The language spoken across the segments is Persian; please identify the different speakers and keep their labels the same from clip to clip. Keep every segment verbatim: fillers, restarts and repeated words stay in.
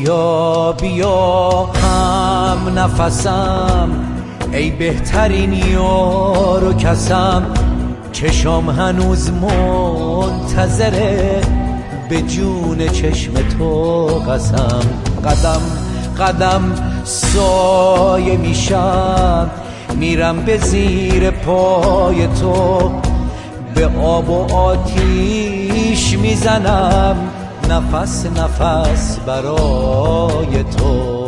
Speaker 1: بیا بیا هم نفسم، ای بهترین یار و کسم. چشام هنوز منتظره، به جون چشم تو قسم. قدم قدم سایه میشم، میرم به زیر پای تو. به آب و آتیش میزنم، نفس نفس برای تو.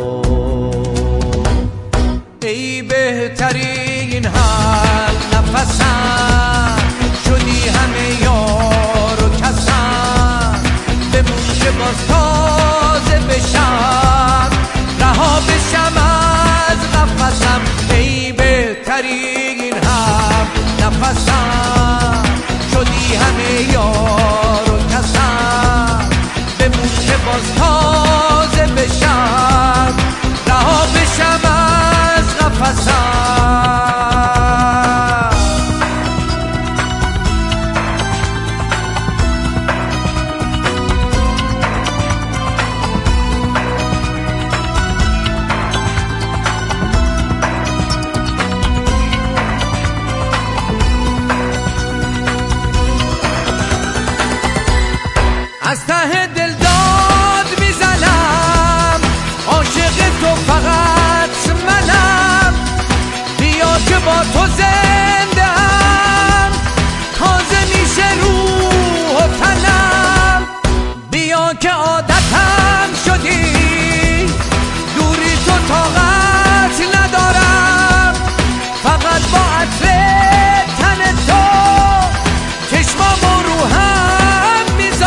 Speaker 1: ای بهترین هم نفسم، شدی همه یار و کسم. بمون که باز تازه بشم، رها بشم از قفسم. ای بهترین هم نفسم، شدی همه یار و کسم. بمون که باز تازه بشم، رها بشم از قفسم. از ته دل داد میزنم، عاشق تو فقط منم. بیا که با تو زنده ام، تازه میشه روح و تنم. بیا که عادتم شدی، دوری تو طاقت ندارم. فقط با عطر تن تو چشمامو رو هم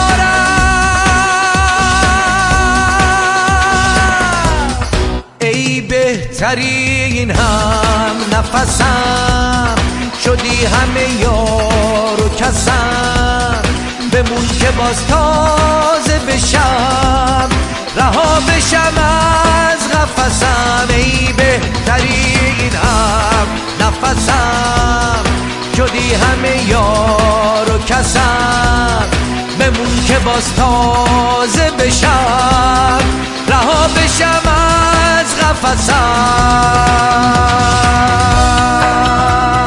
Speaker 1: میذارم. ای بهترین هم نفسم، شدی همه یار و کسم. بمون که باز تازه بشم، رها بشم از قفسم. ای بهترین هم نفسم، شدی همه یار و کسم. بمون که باز تازه بشم، رها بشم از قفسم.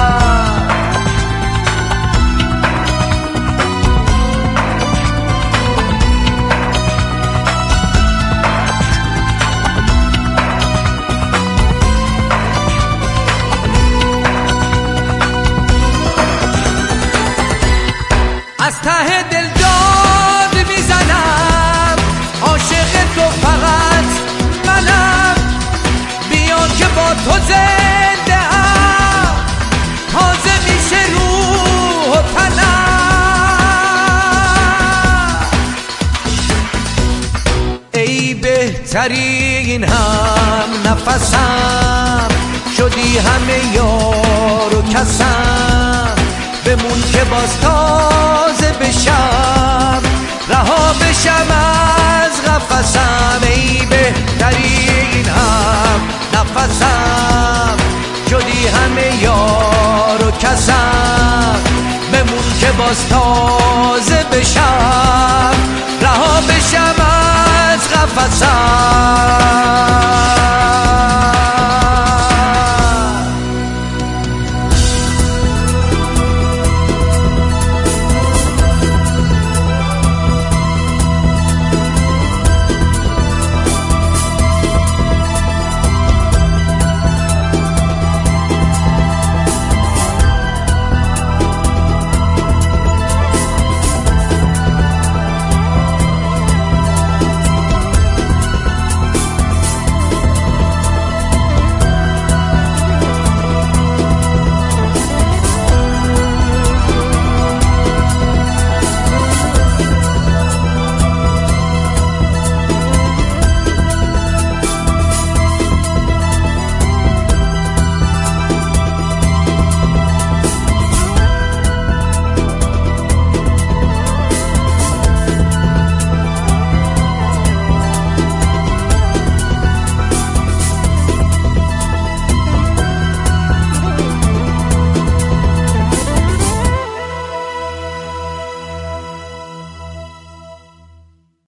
Speaker 1: از ته دل داد میزنم، عاشق تو فقط منم. بیا که با تو زنده ام، تازه میشه روح و تنم. ای بهترین هم نفسم، شدی همه یار و کسم. بمون که باز تازه بشم، رها بشم از قفسم. ای بهترین هم نفسم، شدی همه یار و کسم. بمون که باز تازه بشم، رها بشم از قفسم.